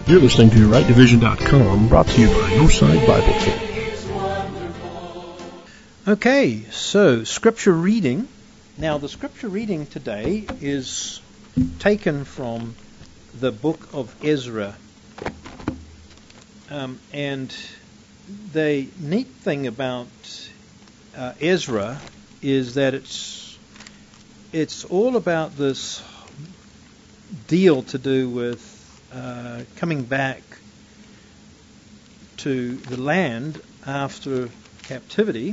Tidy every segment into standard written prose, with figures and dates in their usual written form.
You're listening to RightDivision.com, brought to you by Northside Bible Church. Okay, so scripture reading. Now, the scripture reading today is taken from the book of Ezra. And the neat thing about Ezra is that it's all about this deal to do with coming back to the land after captivity.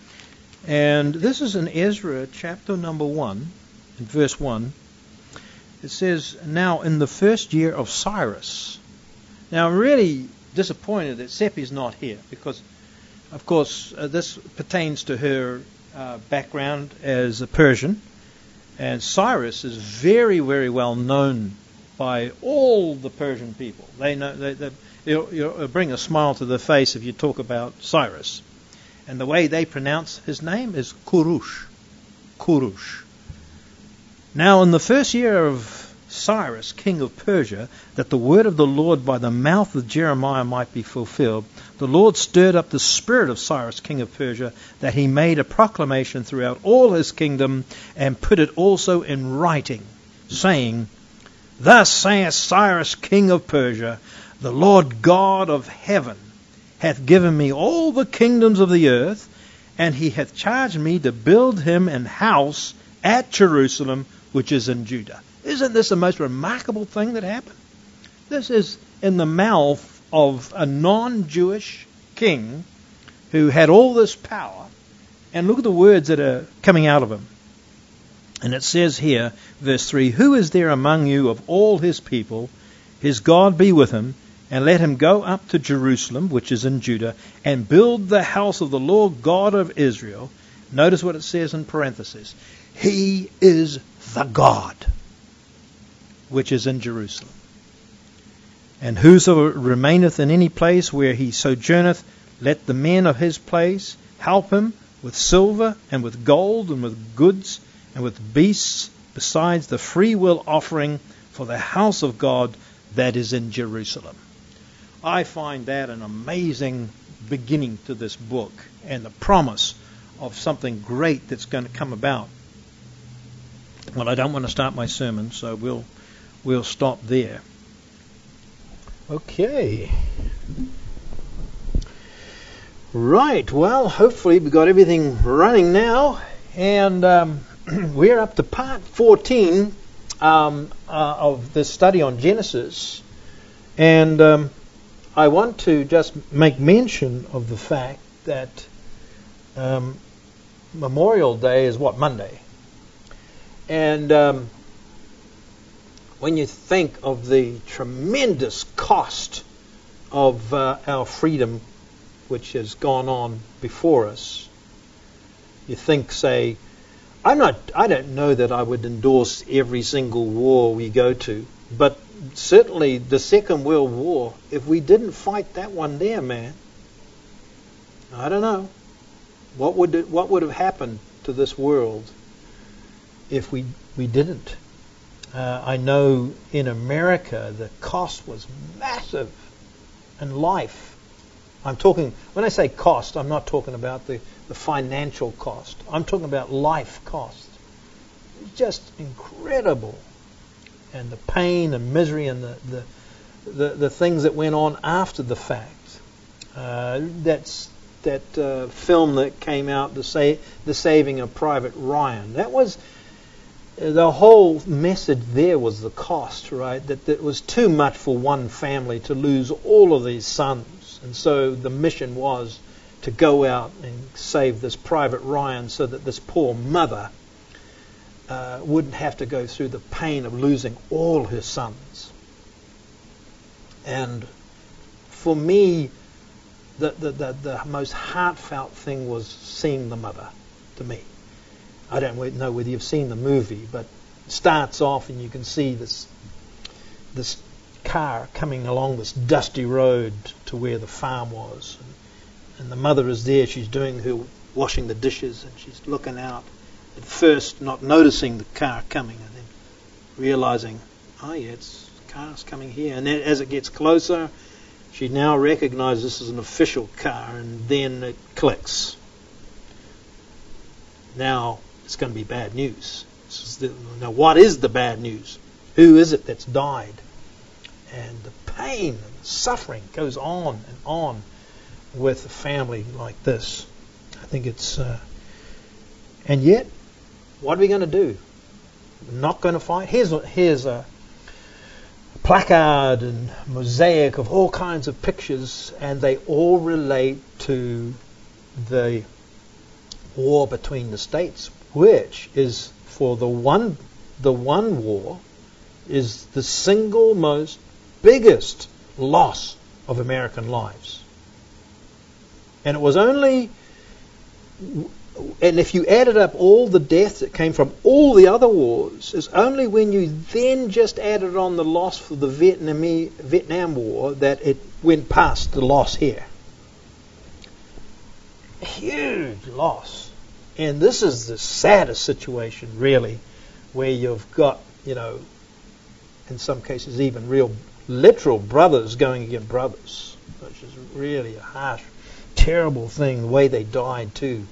And this is in Ezra chapter number 1, in verse 1. It says, "Now in the first year of Cyrus." Now I'm really disappointed that Seppi's not here because, of course, this pertains to her background as a Persian. And Cyrus is very, very well known by all the Persian people. They know you'll bring a smile to their face if you talk about Cyrus. And the way they pronounce his name is Kurush. Kurush. Now in the first year of Cyrus, king of Persia, that the word of the Lord by the mouth of Jeremiah might be fulfilled, the Lord stirred up the spirit of Cyrus, king of Persia, that he made a proclamation throughout all his kingdom and put it also in writing, saying, "Thus saith Cyrus, king of Persia, the Lord God of heaven hath given me all the kingdoms of the earth, and he hath charged me to build him an house at Jerusalem, which is in Judah." Isn't this the most remarkable thing that happened? This is in the mouth of a non-Jewish king who had all this power, and look at the words that are coming out of him. And it says here, verse 3, "Who is there among you of all his people? His God be with him, and let him go up to Jerusalem, which is in Judah, and build the house of the Lord God of Israel." Notice what it says in parentheses. "He is the God which is in Jerusalem. And whoso remaineth in any place where he sojourneth, let the men of his place help him with silver and with gold and with goods and with beasts, besides the free will offering for the house of God that is in Jerusalem." I find that an amazing beginning to this book and the promise of something great that's going to come about. Well, I don't want to start my sermon, so we'll stop there. Okay. Right, well, hopefully we've got everything running now, and we're up to part 14 of this study on Genesis, and I want to just make mention of the fact that Memorial Day is Monday, and when you think of the tremendous cost of our freedom which has gone on before us, you think, say, I don't know that I would endorse every single war we go to, but certainly the Second World War, if we didn't fight that one there, man, I don't know. What would have happened to this world if we didn't? I know in America the cost was massive in life. I'm talking, when I say cost, I'm not talking about the financial cost. I'm talking about life cost. It's just incredible. And the pain and misery and the things that went on after the fact. That film that came out, The Saving of Private Ryan. That was the whole message there was the cost, right? That it was too much for one family to lose all of these sons. And so the mission was to go out and save this Private Ryan so that this poor mother wouldn't have to go through the pain of losing all her sons. And for me, the most heartfelt thing was seeing the mother, to me. I don't know whether you've seen the movie, but it starts off and you can see this car coming along this dusty road to where the farm was. And the mother is there, she's washing the dishes, and she's looking out. At first not noticing the car coming, and then realizing, oh yeah, it's car's coming here. And then as it gets closer, she now recognizes this is an official car, and then it clicks. Now it's going to be bad news. Now what is the bad news? Who is it that's died? And the pain and the suffering goes on and on with a family like this. I think it's... and yet, what are we going to do? We're not going to fight? Here's a placard and mosaic of all kinds of pictures, and they all relate to the war between the states, which is for the one war is the single most biggest loss of American lives. And it was only, and if you added up all the deaths that came from all the other wars, it's only when you then just added on the loss for the Vietnam War that it went past the loss here. A huge loss. And this is the saddest situation, really, where you've got, in some cases even real literal brothers going against brothers, which is really a harsh, terrible thing, the way they died too.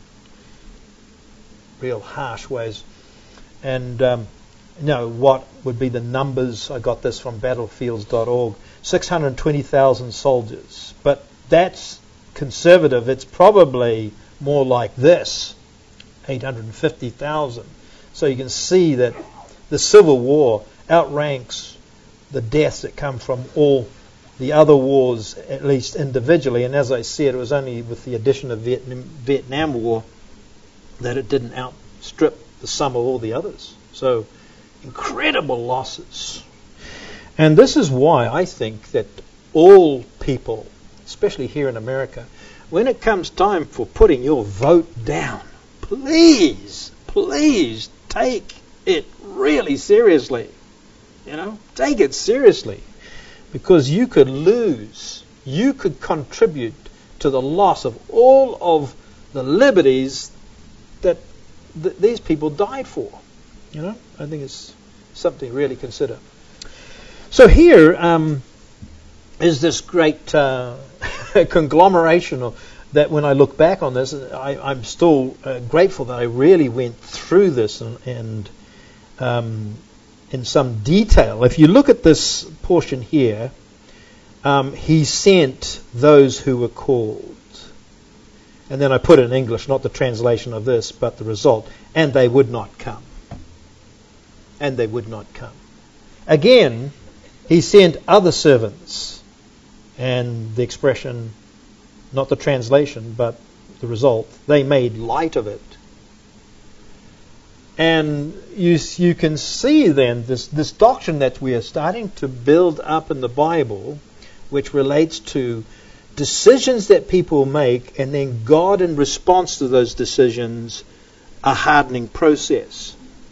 Real harsh ways. And what would be the numbers? I got this from battlefields.org. 620,000 soldiers. But that's conservative. It's probably more like this, 850,000. So you can see that the Civil War outranks the deaths that come from all the other wars, at least individually. And as I said, it was only with the addition of Vietnam War that it didn't outstrip the sum of all the others. So incredible losses. And this is why I think that all people, especially here in America, when it comes time for putting your vote down, please take it really seriously. Take it seriously. Because you could lose, you could contribute to the loss of all of the liberties that these people died for. I think it's something to really consider. So here is this great conglomeration that when I look back on this, I'm still grateful that I really went through this and in some detail. If you look at this portion here, he sent those who were called. And then I put it in English, not the translation of this, but the result. And they would not come. And they would not come. Again, he sent other servants. And the expression, not the translation, but the result, they made light of it. And you can see then this doctrine that we are starting to build up in the Bible, which relates to decisions that people make, and then God, in response to those decisions, a hardening process.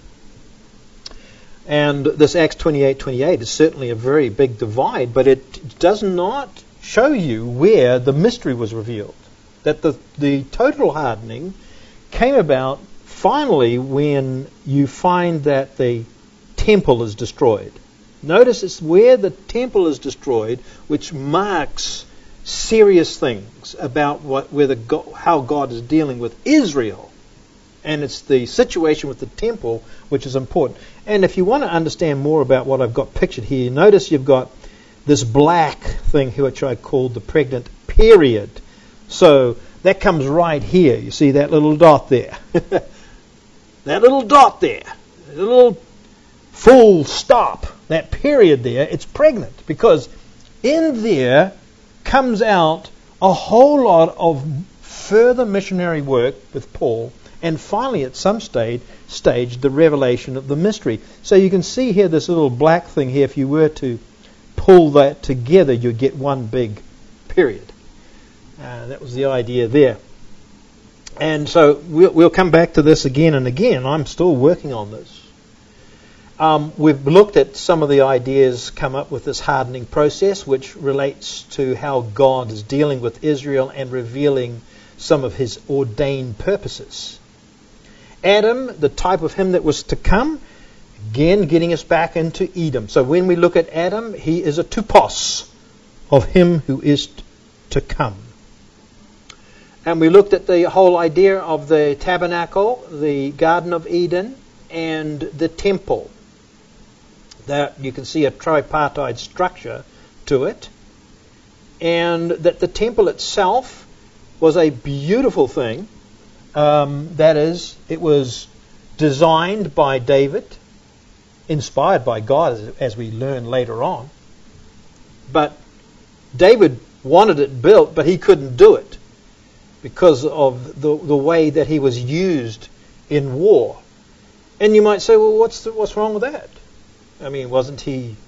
And this Acts 28:28 is certainly a very big divide, but it does not show you where the mystery was revealed. That the total hardening came about finally when you find that the temple is destroyed. Notice it's where the temple is destroyed which marks serious things about how God is dealing with Israel. And it's the situation with the temple which is important. And if you want to understand more about what I've got pictured here, notice you've got this black thing here which I called the pregnant period. So that comes right here. You see that little dot there? That little dot there. The little full stop. That period there, it's pregnant. Because in there comes out a whole lot of further missionary work with Paul, and finally at some stage the revelation of the mystery. So you can see here this little black thing here. If you were to pull that together, you'd get one big period. That was the idea there. And so we'll come back to this again and again. I'm still working on this. We've looked at some of the ideas come up with this hardening process, which relates to how God is dealing with Israel and revealing some of his ordained purposes. Adam, the type of him that was to come, Again, getting us back into Edom. So when we look at Adam, he is a typos of him who is to come. And we looked at the whole idea of the tabernacle, the Garden of Eden, and the temple. That you can see a tripartite structure to it. And that the temple itself was a beautiful thing. That is, it was designed by David, inspired by God, as we learn later on. But David wanted it built, but he couldn't do it because of the way that he was used in war. And you might say, well, what's wrong with that? I mean, wasn't he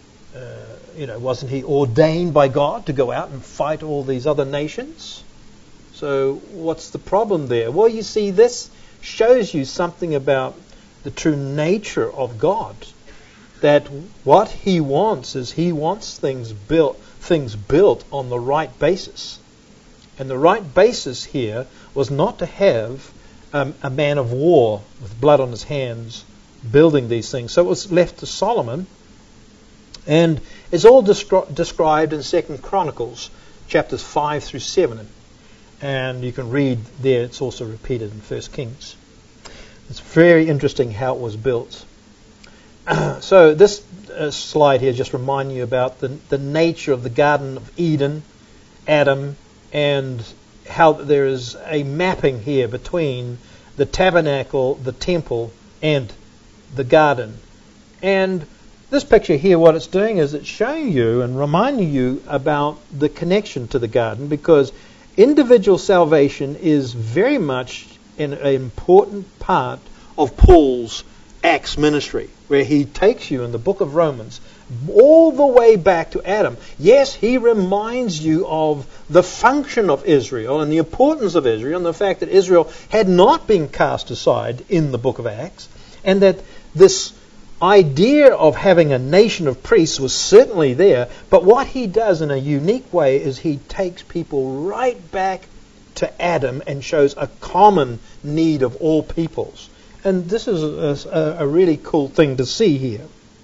ordained by God to go out and fight all these other nations? So what's the problem there? Well, you see, this shows you something about the true nature of God. That what he wants is he wants things built on the right basis. And the right basis here was not to have a man of war with blood on his hands building these things. So it was left to Solomon. And it's all described in 2 Chronicles, chapters 5 through 7. And you can read there, it's also repeated in 1 Kings. It's very interesting how it was built. So this slide here just reminds you about the nature of the Garden of Eden, Adam, and how there is a mapping here between the tabernacle, the temple, and the garden. And this picture here, what it's doing is it's showing you and reminding you about the connection to the garden, because individual salvation is very much an important part of Paul's Acts ministry, where he takes you in the book of Romans all the way back to Adam. Yes, he reminds you of the function of Israel and the importance of Israel and the fact that Israel had not been cast aside in the book of Acts, and that this idea of having a nation of priests was certainly there. But what he does in a unique way is he takes people right back to Adam and shows a common need of all peoples. And this is a really cool thing to see here.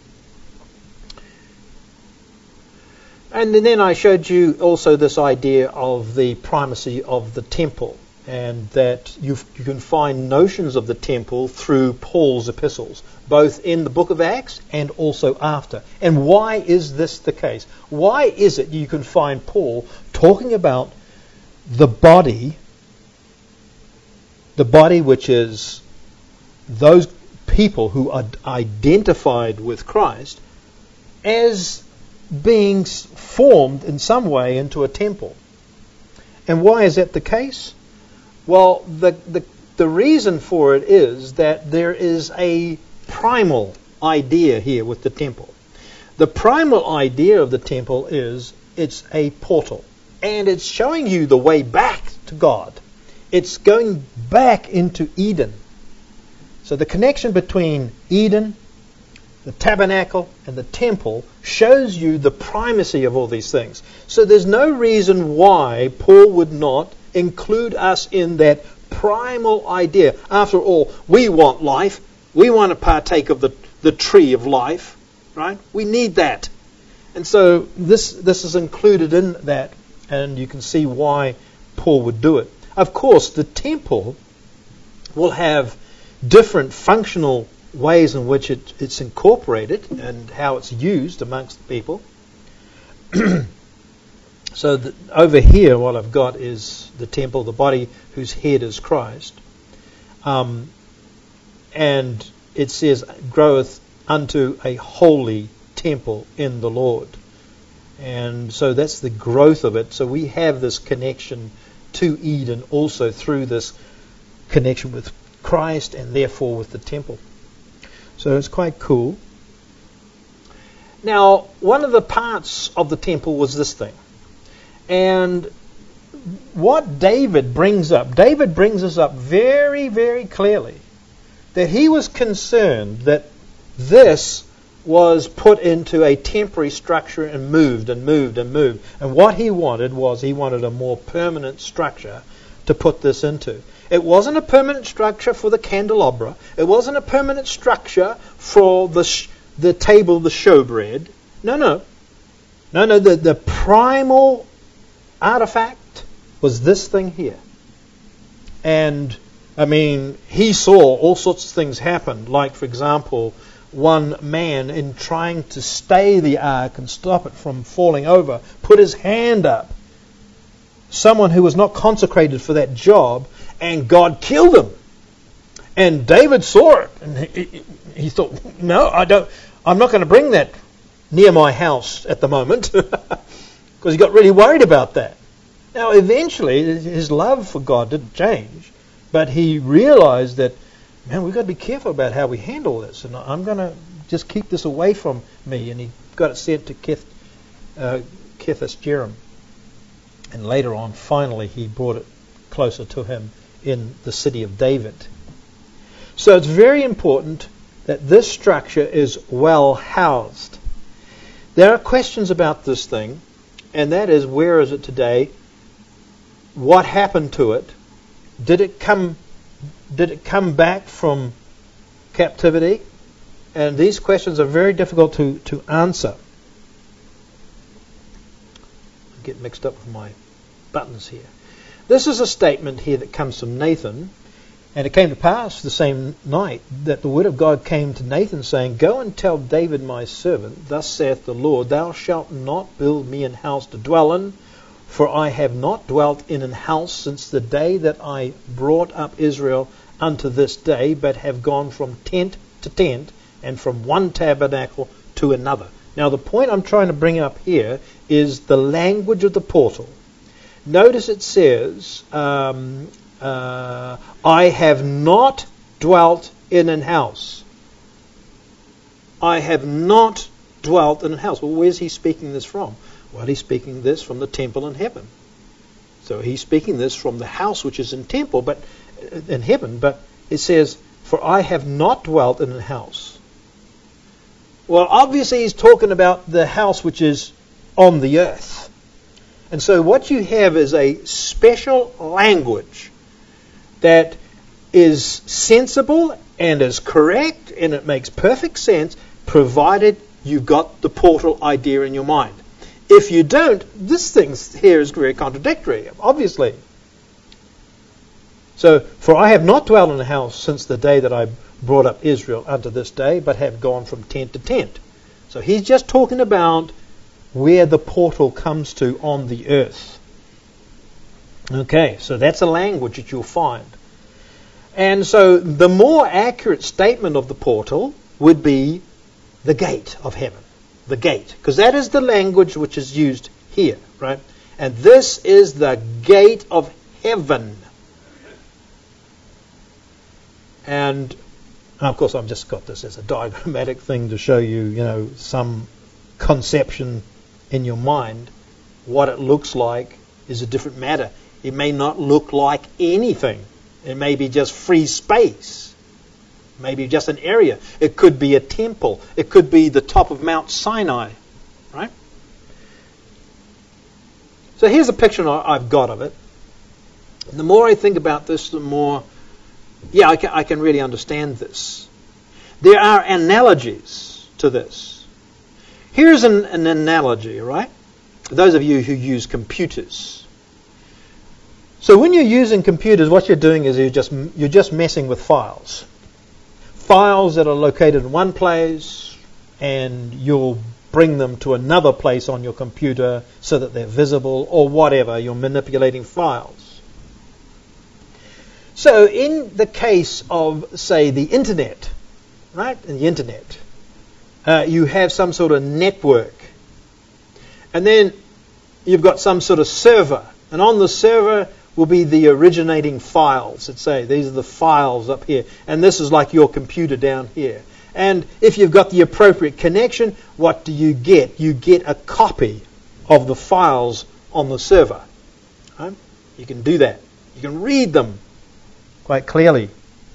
And then I showed you also this idea of the primacy of the temple, and that you can find notions of the temple through Paul's epistles, both in the book of Acts and also after. And why is this the case? Why is it you can find Paul talking about the body which is those people who are identified with Christ, as being formed in some way into a temple? And why is that the case? Well, the reason for it is that there is a primal idea here with the temple. The primal idea of the temple is it's a portal, and it's showing you the way back to God. It's going back into Eden. So the connection between Eden, the tabernacle, and the temple shows you the primacy of all these things. So there's no reason why Paul would not include us in that primal idea. After all, we want life. We want to partake of the tree of life, right? We need that. And so this is included in that, and you can see why Paul would do it. Of course, the temple will have different functional ways in which it's incorporated and how it's used amongst the people. So over here, what I've got is the temple, the body whose head is Christ. And it says, groweth unto a holy temple in the Lord. And so that's the growth of it. So we have this connection to Eden also through this connection with Christ and therefore with the temple. So it's quite cool. Now, one of the parts of the temple was this thing. And what David brings us up very, very clearly, that he was concerned that this was put into a temporary structure and moved and moved and moved. And what he wanted was a more permanent structure to put this into. It wasn't a permanent structure for the candelabra. It wasn't a permanent structure for the table, the showbread. No. The primal artifact was this thing here. And, I mean, he saw all sorts of things happen. Like, for example, one man, in trying to stay the ark and stop it from falling over, put his hand up. Someone who was not consecrated for that job, and God killed him. And David saw it, and he thought, no, I'm not going to bring that near my house at the moment, because he got really worried about that. Now, eventually, his love for God didn't change, but he realized that, man, we've got to be careful about how we handle this, and I'm going to just keep this away from me. And he got it sent to Kithis-Jearim. And later on, finally, he brought it closer to him in the city of David. So it's very important that this structure is well housed. There are questions about this thing, and that is, where is it today? What happened to it? Did it come back from captivity? And these questions are very difficult to answer. I get mixed up with my buttons here. This is a statement here that comes from Nathan. And it came to pass the same night that the word of God came to Nathan, saying, Go and tell David my servant, Thus saith the Lord, Thou shalt not build me an house to dwell in, for I have not dwelt in an house since the day that I brought up Israel unto this day, but have gone from tent to tent, and from one tabernacle to another. Now the point I'm trying to bring up here is the language of the portal. Notice it says, I have not dwelt in an house. I have not dwelt in a house. Well, where's he speaking this from? Well, he's speaking this from the temple in heaven. So he's speaking this from the house which is in heaven, but it says, For I have not dwelt in a house. Well, obviously he's talking about the house which is on the earth. And so what you have is a special language that is sensible and is correct, and it makes perfect sense, provided you've got the portal idea in your mind. If you don't, this thing here is very contradictory, obviously. So, for I have not dwelt in a house since the day that I brought up Israel unto this day, but have gone from tent to tent. So he's just talking about where the portal comes to on the earth. Okay, so that's a language that you'll find. And so the more accurate statement of the portal would be the gate of heaven. The gate. Because that is the language which is used here, right? And this is the gate of heaven. And of course I've just got this as a diagrammatic thing to show you, some conception in your mind. What it looks like is a different matter. It may not look like anything. It may be just free space. Maybe just an area. It could be a temple. It could be the top of Mount Sinai. Right? So here's a picture I've got of it. And the more I think about this, the more, I can really understand this. There are analogies to this. Here's an analogy, right? Those of you who use computers. So when you're using computers, what you're doing is you're just messing with files. Files that are located in one place, and you'll bring them to another place on your computer so that they're visible or whatever. You're manipulating files. So in the case of, say, the internet, right? In the internet, you have some sort of network. And then you've got some sort of server. And on the server will be the originating files. Let's say these are the files up here. And this is like your computer down here. And if you've got the appropriate connection, what do you get? You get a copy of the files on the server. Right? You can do that. You can read them quite clearly.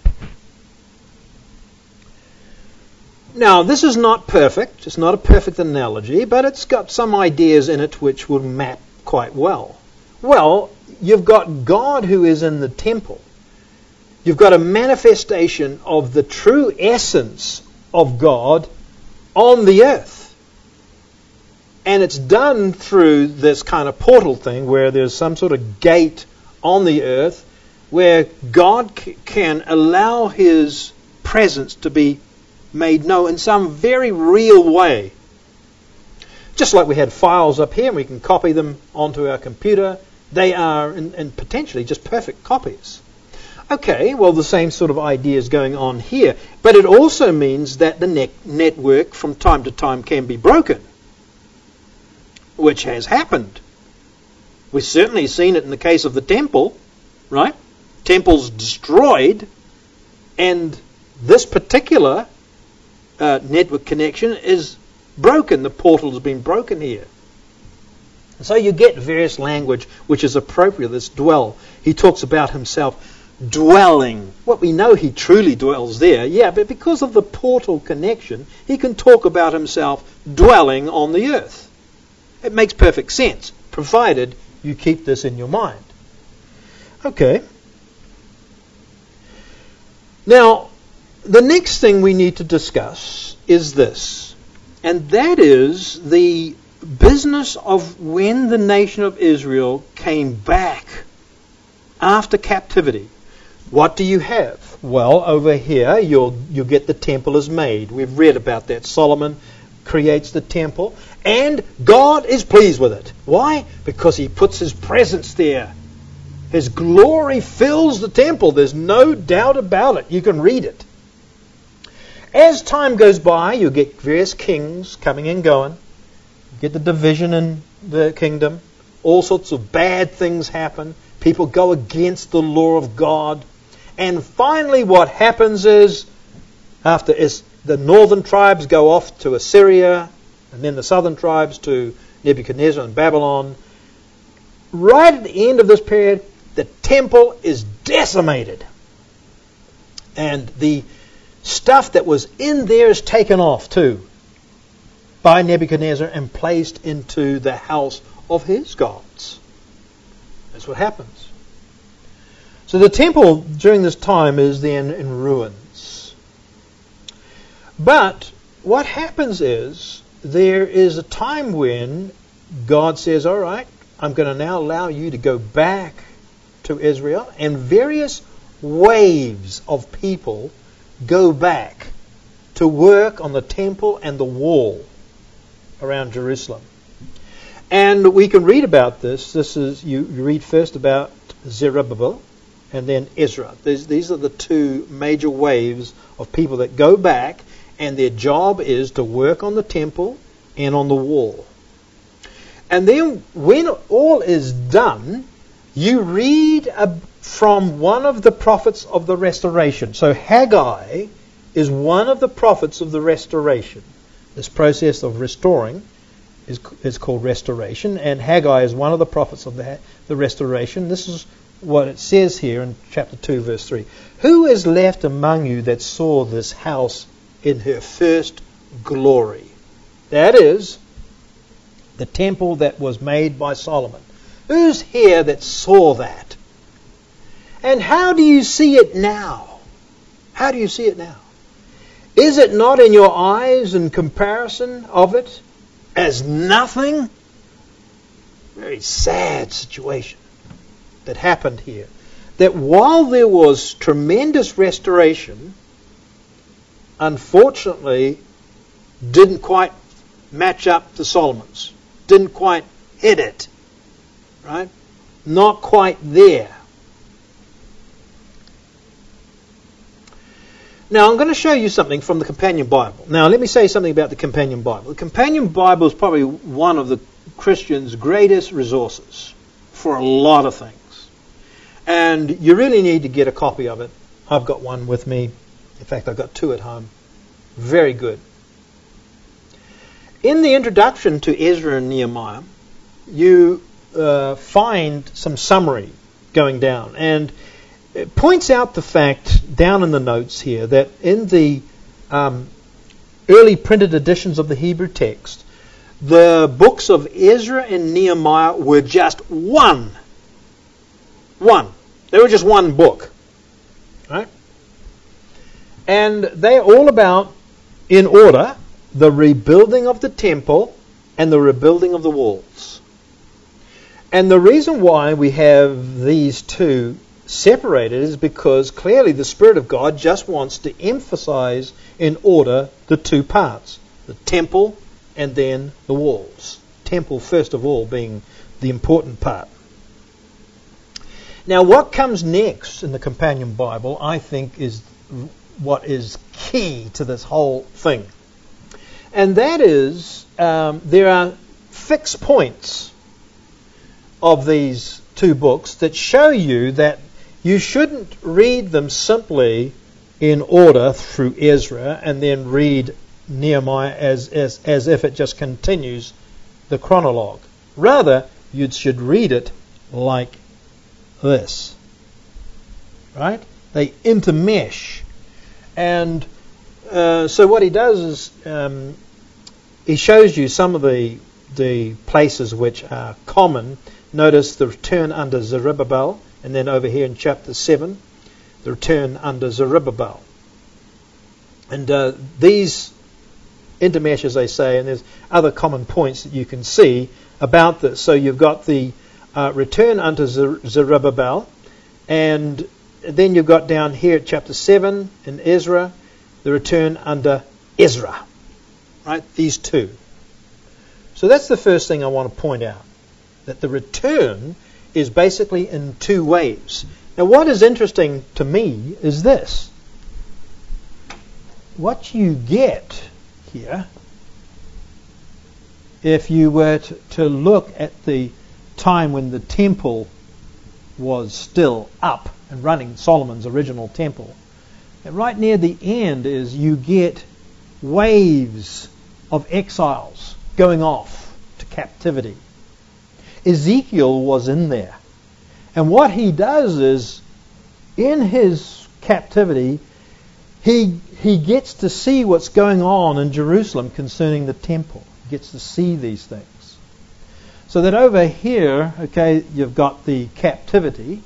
Now, this is not perfect. It's not a perfect analogy, but it's got some ideas in it which will map quite well. Well, you've got God who is in the temple. You've got a manifestation of the true essence of God on the earth. And it's done through this kind of portal thing where there's some sort of gate on the earth where God can allow His presence to be made known in some very real way. Just like we had files up here and we can copy them onto our computer, they are in potentially just perfect copies. Okay, well, the same sort of idea is going on here. But it also means that the network from time to time can be broken, which has happened. We've certainly seen it in the case of the temple, right? Temple's destroyed, and this particular network connection is broken. The portal has been broken here. So you get various language which is appropriate. This dwell. He talks about himself dwelling. Well, we know he truly dwells there, yeah, but because of the portal connection, he can talk about himself dwelling on the earth. It makes perfect sense, provided you keep this in your mind. Okay. Now, the next thing we need to discuss is this, and that is the business of when the nation of Israel came back after captivity. What do you have? Well, over here you'll get the temple is made. We've read about that. Solomon creates the temple, and God is pleased with it. Why? Because He puts His presence there. His glory fills the temple. There's no doubt about it. You can read it. As time goes by, you get various kings coming and going. You get the division in the kingdom. All sorts of bad things happen. People go against the law of God. And finally what happens is, after the northern tribes go off to Assyria, and then the southern tribes to Nebuchadnezzar and Babylon, right at the end of this period, the temple is decimated. And the stuff that was in there is taken off too by Nebuchadnezzar and placed into the house of his gods. That's what happens. So the temple during this time is then in ruins. But what happens is there is a time when God says, all right, I'm going to now allow you to go back to Israel, and various waves of people go back to work on the temple and the wall around Jerusalem. And we can read about this. This is you read first about Zerubbabel and then Ezra. These are the two major waves of people that go back, and their job is to work on the temple and on the wall. And then when all is done, you read from one of the prophets of the restoration. So Haggai is one of the prophets of the restoration. This process of restoring is called restoration, and Haggai is one of the prophets of the restoration. This is what it says here in chapter 2, verse 3. Who is left among you that saw this house in her first glory? That is, the temple that was made by Solomon. Who's here that saw that? And how do you see it now? How do you see it now? Is it not in your eyes in comparison of it as nothing? Very sad situation that happened here. That while there was tremendous restoration, unfortunately didn't quite match up to Solomon's. Didn't quite hit it. Right? Not quite there. Now I'm going to show you something from the Companion Bible. Now let me say something about the Companion Bible. The Companion Bible is probably one of the Christians' greatest resources for a lot of things. And you really need to get a copy of it. I've got one with me. In fact, I've got two at home. Very good. In the introduction to Ezra and Nehemiah, you find some summary going down, and it points out the fact down in the notes here that in the early printed editions of the Hebrew text, the books of Ezra and Nehemiah were just one One. They were just one book. Right? And they're all about, in order, the rebuilding of the temple and the rebuilding of the walls. And the reason why we have these two separated is because clearly the Spirit of God just wants to emphasize in order the two parts, the temple and then the walls. Temple, first of all, being the important part. Now, what comes next in the Companion Bible, I think, is what is key to this whole thing. And that is, there are fixed points of these two books that show you that you shouldn't read them simply in order through Ezra and then read Nehemiah as if it just continues the chronologue. Rather, you should read it like this. Right? They intermesh. And so what he does is he shows you some of the places which are common. Notice the return under Zerubbabel, and then over here in chapter 7, the return under Zerubbabel. And these intermesh, as they say, and there's other common points that you can see about this. So you've got the return unto Zerubbabel, and then you've got down here at chapter 7 in Ezra, the return under Ezra. Right? These two. So that's the first thing I want to point out, that the return is basically in two waves. Now what is interesting to me is this. What you get here, if you were to look at the time when the temple was still up and running, Solomon's original temple, and right near the end is you get waves of exiles going off to captivity. Ezekiel was in there. And what he does is, in his captivity, he gets to see what's going on in Jerusalem concerning the temple. He gets to see these things. So that over here, okay, you've got the captivity.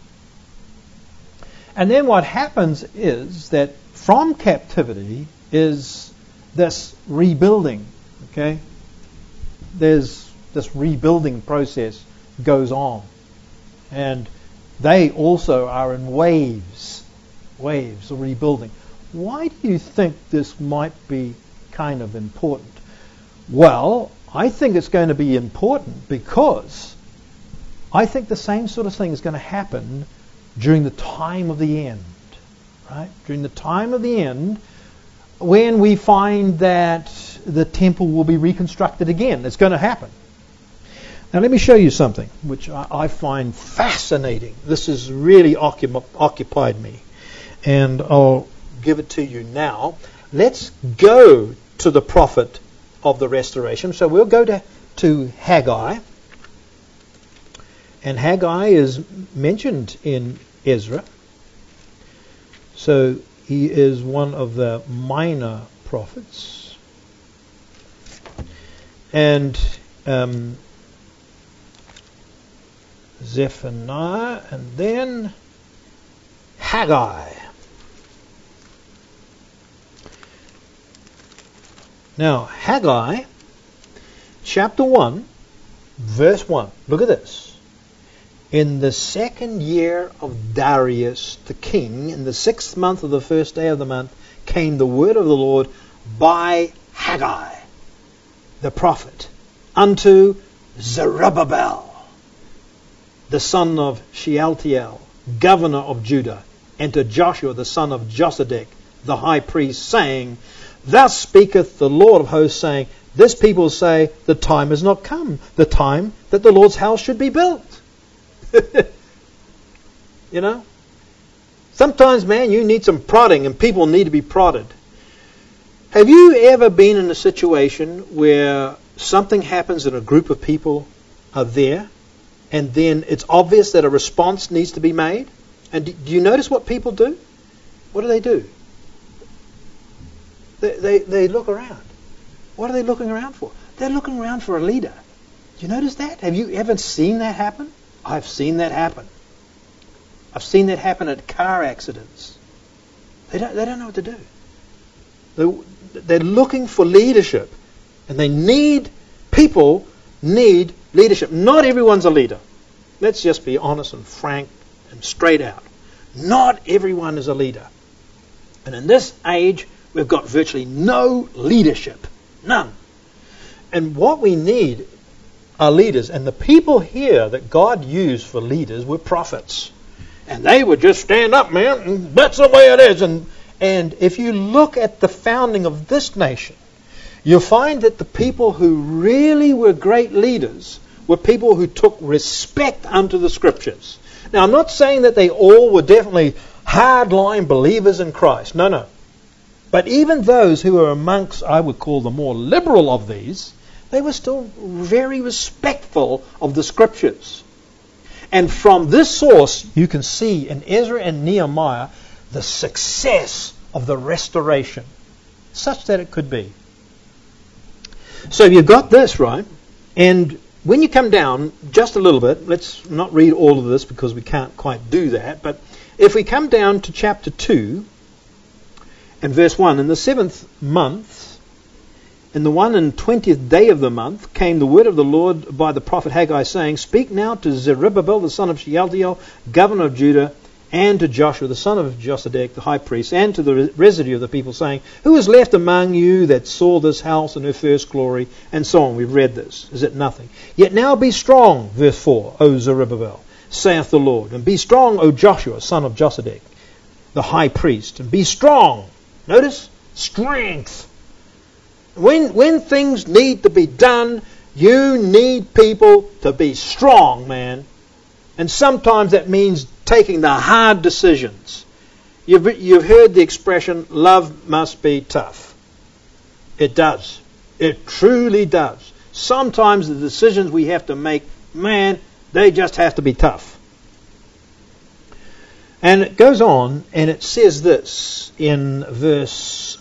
And then what happens is that from captivity is this rebuilding, okay? There's this rebuilding process goes on. And they also are in waves of rebuilding. Why do you think this might be kind of important? Well, I think it's going to be important because I think the same sort of thing is going to happen during the time of the end. Right? During the time of the end, when we find that the temple will be reconstructed again. It's going to happen. Now let me show you something which I find fascinating. This has really occupied me. And I'll give it to you now. Let's go to the prophet of the restoration. So we'll go to Haggai. And Haggai is mentioned in Ezra. So he is one of the minor prophets. And Zephaniah, and then Haggai. Now, Haggai, chapter 1, verse 1. Look at this. In the second year of Darius the king, in the 6th month of the first day of the month, came the word of the Lord by Haggai, the prophet, unto Zerubbabel, the son of Shealtiel, governor of Judah, and to Joshua, the son of Josedek, the high priest, saying, Thus speaketh the Lord of hosts, saying, This people say, the time is not come, the time that the Lord's house should be built. You know? Sometimes, man, you need some prodding, and people need to be prodded. Have you ever been in a situation where something happens and a group of people are there, and then it's obvious that a response needs to be made? And do you notice what people do? What do? They look around. What are they looking around for? They're looking around for a leader. Do you notice that? Have you ever seen that happen? I've seen that happen. I've seen that happen at car accidents. They don't know what to do. They're looking for leadership, and people need leadership. Not everyone's a leader. Let's just be honest and frank and straight out. Not everyone is a leader. And in this age, we've got virtually no leadership. None. And what we need are leaders. And the people here that God used for leaders were prophets. And they would just stand up, man, and that's the way it is. And if you look at the founding of this nation, you'll find that the people who really were great leaders were people who took respect unto the Scriptures. Now, I'm not saying that they all were definitely hardline believers in Christ. No. But even those who were amongst, I would call the more liberal of these, they were still very respectful of the Scriptures. And from this source, you can see in Ezra and Nehemiah the success of the restoration, such that it could be. So you've got this, right? And when you come down just a little bit, let's not read all of this because we can't quite do that, but if we come down to chapter 2 and verse 1, in the 7th month, in the 1 and 20th day of the month, came the word of the Lord by the prophet Haggai, saying, Speak now to Zerubbabel, the son of Shealtiel, governor of Judah, and to Joshua, the son of Josedek, the high priest, and to the residue of the people, saying, Who is left among you that saw this house in her first glory? And so on. We've read this. Is it nothing? Yet now be strong, verse 4, O Zerubbabel, saith the Lord, and be strong, O Joshua, son of Josedek, the high priest, and be strong. Notice, strength. When things need to be done, you need people to be strong, man. And sometimes that means taking the hard decisions. You've heard the expression, love must be tough. It does. It truly does. Sometimes the decisions we have to make, man, they just have to be tough. And it goes on, and it says this in verse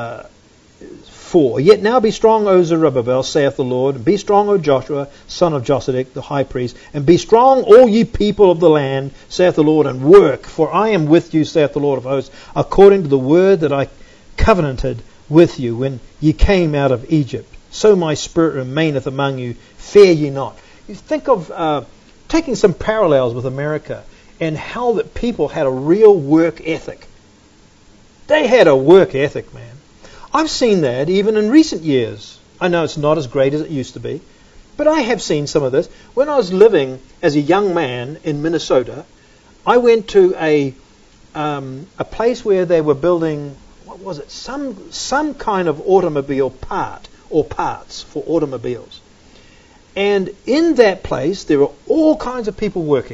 4. Yet now be strong, O Zerubbabel, saith the Lord, and be strong, O Joshua, son of Josedek, the high priest, and be strong, all ye people of the land, saith the Lord, and work, for I am with you, saith the Lord of hosts, according to the word that I covenanted with you when ye came out of Egypt. So my spirit remaineth among you, fear ye not. You think of taking some parallels with America and how that people had a real work ethic. They had a work ethic, man. I've seen that even in recent years. I know it's not as great as it used to be, but I have seen some of this. When I was living as a young man in Minnesota, I went to a place where they were building, what was it, some kind of automobile part or parts for automobiles. And in that place, there were all kinds of people working,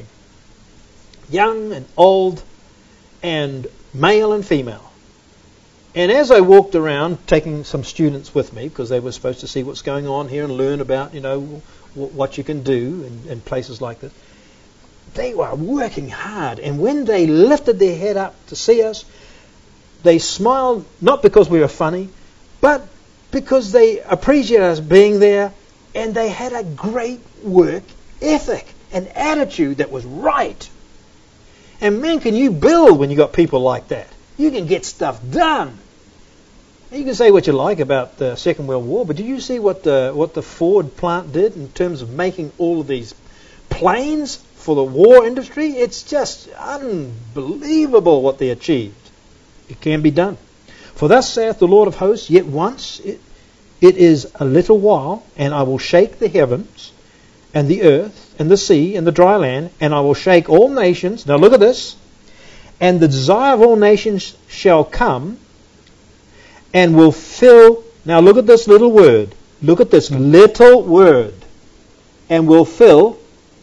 young and old, and male and female. And as I walked around, taking some students with me, because they were supposed to see what's going on here and learn about, what you can do in places like this, they were working hard. And when they lifted their head up to see us, they smiled, not because we were funny, but because they appreciated us being there, and they had a great work ethic, an attitude that was right. And man, can you build when you got people like that? You can get stuff done. You can say what you like about the Second World War, but did you see what the Ford plant did in terms of making all of these planes for the war industry? It's just unbelievable what they achieved. It can be done. For thus saith the Lord of hosts, yet once it is a little while, and I will shake the heavens and the earth and the sea and the dry land, and I will shake all nations. Now look at this. And the desire of all nations shall come, and will fill. Now look at this little word. Look at this little word. And will fill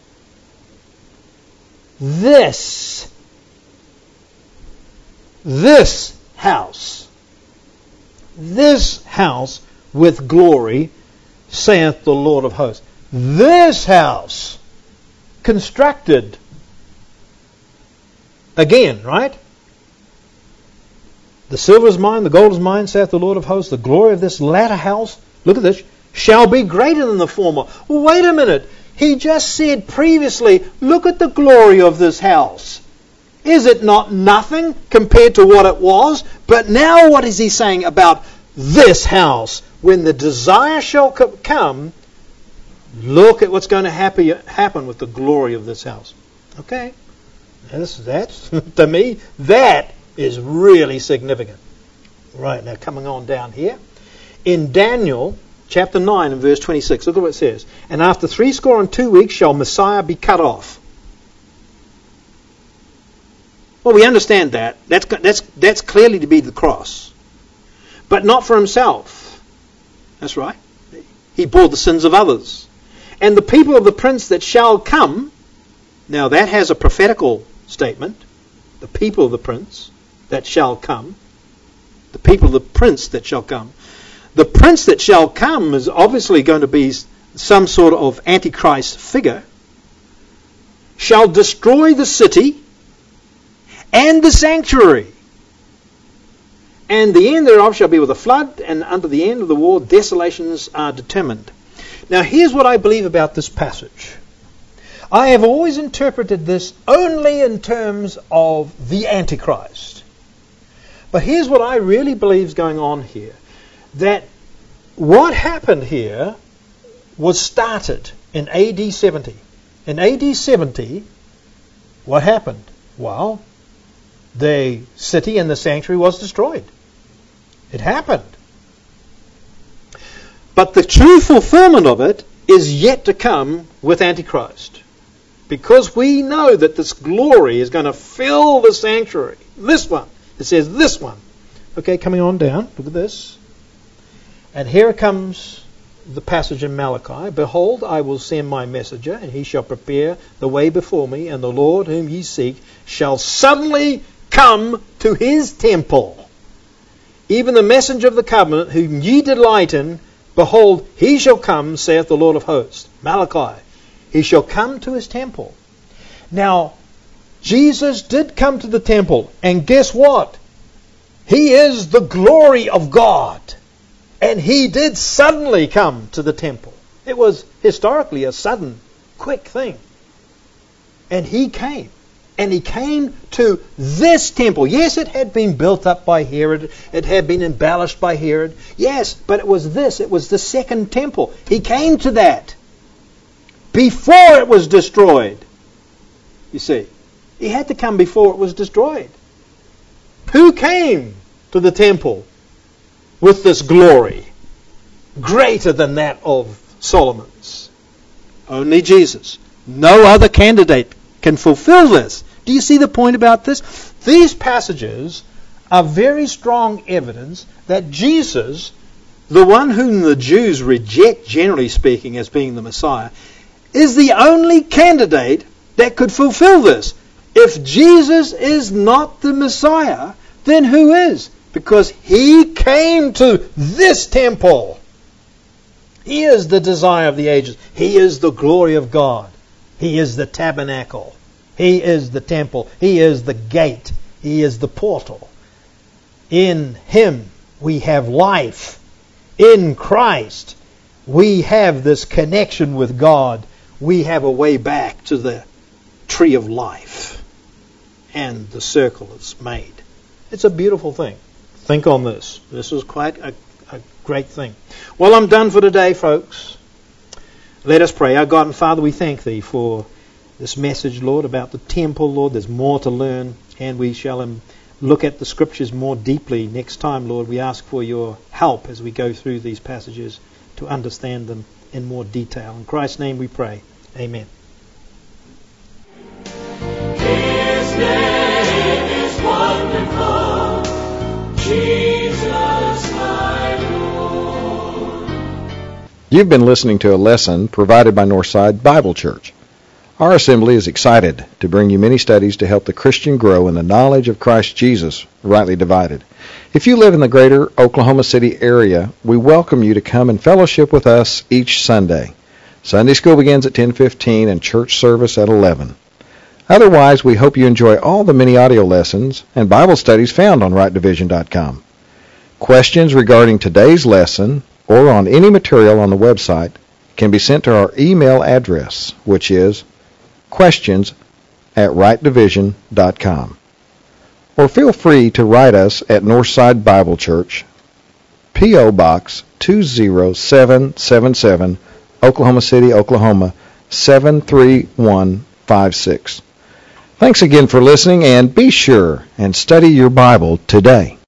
this house. This house with glory, saith the Lord of hosts. This house constructed again, right? The silver is mine, the gold is mine, saith the Lord of hosts. The glory of this latter house, look at this, shall be greater than the former. Well, wait a minute. He just said previously, look at the glory of this house. Is it not nothing compared to what it was? But now what is he saying about this house? When the desire shall come, look at what's going to happen with the glory of this house. Okay? That's to me, that is really significant. Right, now coming on down here. In Daniel chapter 9 and verse 26, look at what it says. And after 62 weeks shall Messiah be cut off. Well, we understand that. That's clearly to be the cross. But not for himself. That's right. He bore the sins of others. And the people of the prince that shall come, now that has a prophetical statement. The people of the prince that shall come. The people of the prince that shall come. The prince that shall come is obviously going to be some sort of Antichrist figure. Shall destroy the city and the sanctuary. And the end thereof shall be with a flood, and unto the end of the war desolations are determined. Now here's what I believe about this passage. I have always interpreted this only in terms of the Antichrist. But here's what I really believe is going on here. That what happened here was started in AD 70. In AD 70, what happened? Well, the city and the sanctuary was destroyed. It happened. But the true fulfillment of it is yet to come with Antichrist. Because we know that this glory is going to fill the sanctuary. This one. It says this one. Okay, coming on down. Look at this. And here comes the passage in Malachi. Behold, I will send my messenger, and he shall prepare the way before me, and the Lord whom ye seek shall suddenly come to his temple. Even the messenger of the covenant whom ye delight in, behold, he shall come, saith the Lord of hosts. Malachi. He shall come to his temple. Now, Jesus did come to the temple, and guess what? He is the glory of God. And he did suddenly come to the temple. It was historically a sudden, quick thing. And he came. And he came to this temple. Yes, it had been built up by Herod. It had been embellished by Herod. Yes, but it was this. It was the second temple. He came to that before it was destroyed. You see, he had to come before it was destroyed. Who came to the temple with this glory greater than that of Solomon's? Only Jesus. No other candidate can fulfill this. Do you see the point about this? These passages are very strong evidence that Jesus, the one whom the Jews reject, generally speaking, as being the Messiah, is the only candidate that could fulfill this. If Jesus is not the Messiah, then who is? Because he came to this temple. He is the desire of the ages. He is the glory of God. He is the tabernacle. He is the temple. He is the gate. He is the portal. In him we have life. In Christ we have this connection with God. We have a way back to the tree of life. And the circle is made. It's a beautiful thing. Think on this. This is quite a great thing. Well, I'm done for today, folks. Let us pray. Our God and Father, we thank Thee for this message, Lord, about the temple, Lord. There's more to learn, and we shall look at the Scriptures more deeply next time, Lord. We ask for Your help as we go through these passages to understand them in more detail. In Christ's name we pray. Amen. His name is wonderful, Jesus my Lord. You've been listening to a lesson provided by Northside Bible Church. Our assembly is excited to bring you many studies to help the Christian grow in the knowledge of Christ Jesus, rightly divided. If you live in the greater Oklahoma City area, we welcome you to come and fellowship with us each Sunday. Sunday school begins at 10:15 and church service at 11. Otherwise, we hope you enjoy all the many audio lessons and Bible studies found on rightdivision.com. Questions regarding today's lesson or on any material on the website can be sent to our email address, which is questions rightdivision.com. Or feel free to write us at Northside Bible Church, P.O. Box 20777, Oklahoma City, Oklahoma 73156. Thanks again for listening, and be sure and study your Bible today.